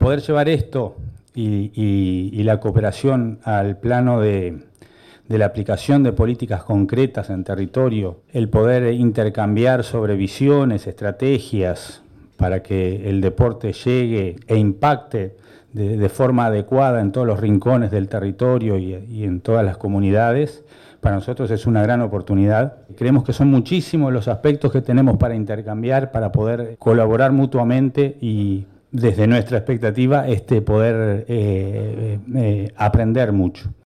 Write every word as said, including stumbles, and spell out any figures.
poder llevar esto y, y, y la cooperación al plano de, de la aplicación de políticas concretas en territorio, el poder intercambiar sobre visiones, estrategias para que el deporte llegue e impacte de, de forma adecuada en todos los rincones del territorio y, y en todas las comunidades, para nosotros es una gran oportunidad. Creemos que son muchísimos los aspectos que tenemos para intercambiar, para poder colaborar mutuamente y desde nuestra expectativa este, poder eh, eh, aprender mucho.